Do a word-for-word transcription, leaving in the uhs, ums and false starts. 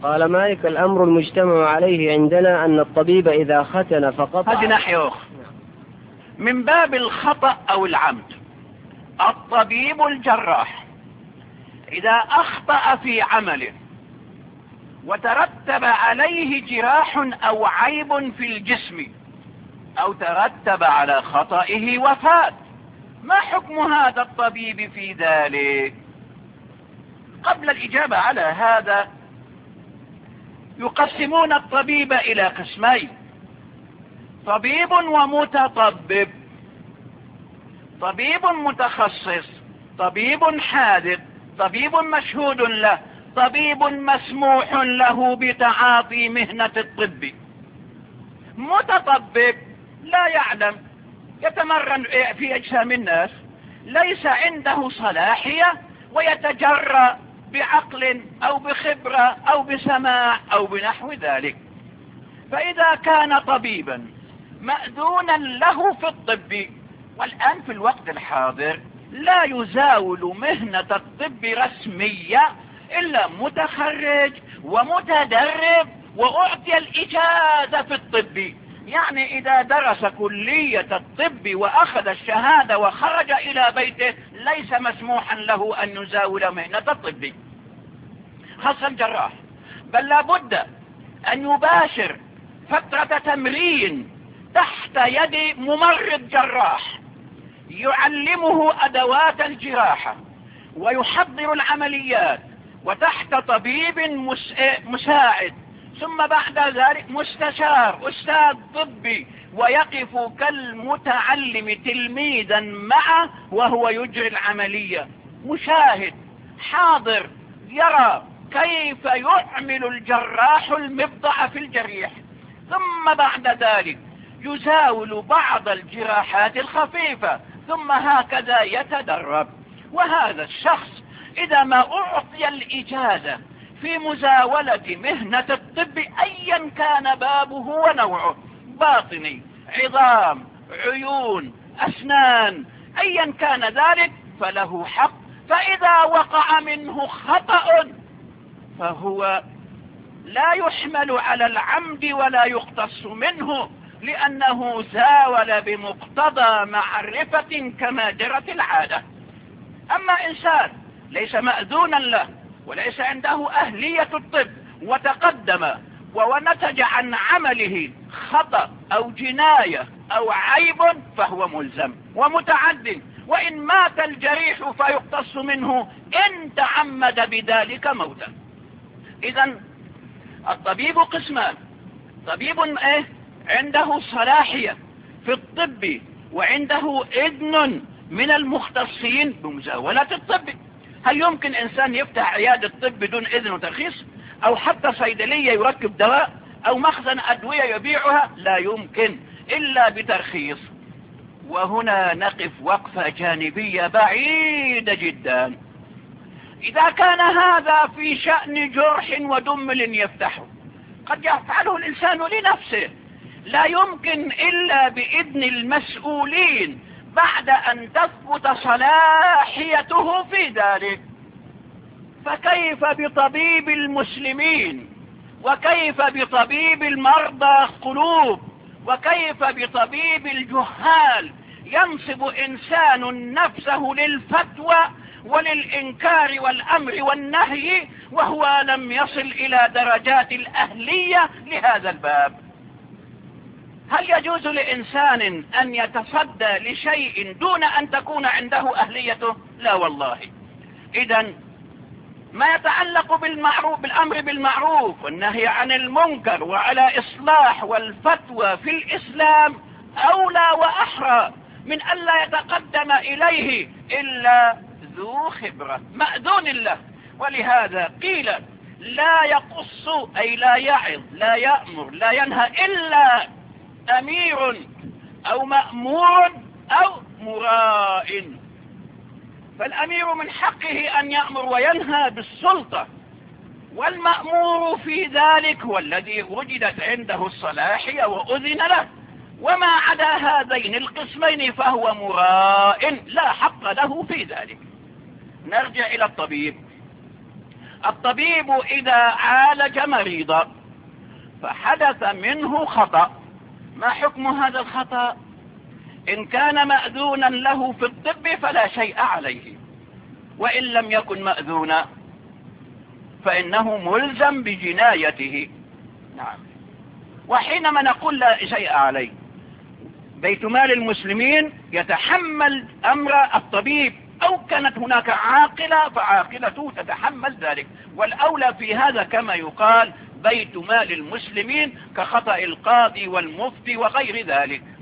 قال مالك: الأمر المجتمع عليه عندنا أن الطبيب إذا ختن فقط. هذه ناحية أخرى من باب الخطأ أو العمد. الطبيب الجراح إذا أخطأ في عمله وترتب عليه جراح أو عيب في الجسم أو ترتب على خطئه وفاة، ما حكم هذا الطبيب في ذلك؟ قبل الإجابة على هذا يقسمون الطبيب إلى قسمين: طبيب ومتطبب. طبيب متخصص، طبيب حاذق، طبيب مشهود له، طبيب مسموح له بتعاطي مهنة الطب. متطبب لا يعلم، يتمرن في أجسام الناس، ليس عنده صلاحية، ويتجرأ بعقل أو بخبرة أو بسماع أو بنحو ذلك. فإذا كان طبيبا مأذونا له في الطب، والآن في الوقت الحاضر لا يزاول مهنة الطب رسمية إلا متخرج ومتدرب وأعطي الإجازة في الطب. يعني إذا درس كلية الطب وأخذ الشهادة وخرج إلى بيته ليس مسموحا له أن يزاول مهنة الطب، خاصة الجراح، بل لابد أن يباشر فترة تمرين تحت يد ممرض جراح يعلمه أدوات الجراحة ويحضر العمليات، وتحت طبيب مساعد، ثم بعد ذلك مستشار أستاذ طبي، ويقف كالمتعلم تلميذا معه وهو يجري العملية، مشاهد حاضر يرى كيف يعمل الجراح المبضع في الجريح. ثم بعد ذلك يزاول بعض الجراحات الخفيفة، ثم هكذا يتدرب. وهذا الشخص إذا ما أعطي الإجازة في مزاولة مهنة الطب أيا كان بابه ونوعه، باطني، عظام، عيون، أسنان، أيا كان ذلك، فله حق. فإذا وقع منه خطأ فهو لا يحمل على العمد ولا يقتص منه، لأنه زاول بمقتضى معرفة كما جرت العادة. أما إنسان ليس مأذونا له وليس عنده أهلية الطب وتقدم ونتج عن عمله خطأ أو جناية أو عيب فهو ملزم ومتعد، وإن مات الجريح فيقتص منه إن تعمد بذلك موتا. إذن الطبيب قسمان: طبيب ايه عنده صلاحية في الطب وعنده إذن من المختصين بمزاولة الطب. هل يمكن إنسان يفتح عيادة طب بدون إذن وترخيص؟ أو حتى صيدلية يركب دواء أو مخزن أدوية يبيعها؟ لا يمكن إلا بترخيص. وهنا نقف وقفة جانبية بعيدة جدا. إذا كان هذا في شأن جرح ودمل يفتحه قد يفعله الإنسان لنفسه، لا يمكن إلا بإذن المسؤولين بعد أن تثبت صلاحيته في ذلك. فكيف بطبيب المسلمين؟ وكيف بطبيب المرضى القلوب؟ وكيف بطبيب الجهال؟ ينصب إنسان نفسه للفتوى وللإنكار والأمر والنهي وهو لم يصل إلى درجات الأهلية لهذا الباب. هل يجوز لإنسان أن يتصدى لشيء دون أن تكون عنده أهليته؟ لا والله. إذن ما يتعلق بالمعروف بالأمر بالمعروف والنهي عن المنكر وعلى إصلاح والفتوى في الإسلام أولى وأحرى من ألا يتقدم إليه إلا ذو خبرة مأذون له. ولهذا قيل لا يقص أي لا يعظ لا يأمر لا ينهى إلا أمير أو مأمور أو مراء. فالأمير من حقه أن يأمر وينهى بالسلطة، والمأمور في ذلك هو الذي وجدت عنده الصلاحية وأذن له، وما عدا هذين القسمين فهو مراء لا حق له في ذلك. نرجع إلى الطبيب. الطبيب إذا عالج مريضا فحدث منه خطأ، ما حكم هذا الخطأ؟ إن كان مأذونا له في الطب فلا شيء عليه، وإن لم يكن مأذونا فإنه ملزم بجنايته. نعم. وحينما نقول لا شيء عليه، بيت مال المسلمين يتحمل أمر الطبيب، أو كانت هناك عاقلة فعاقلته تتحمل ذلك، والأولى في هذا كما يقال بيت مال المسلمين كخطأ القاضي والمفتي وغير ذلك.